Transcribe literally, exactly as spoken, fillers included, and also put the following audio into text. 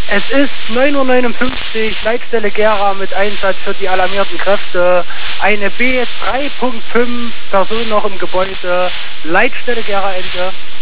Es ist neun Uhr neunundfünfzig, Leitstelle Gera mit Einsatz für die alarmierten Kräfte. Eine B drei Punkt fünf, Person noch im Gebäude, Leitstelle Gera Ende.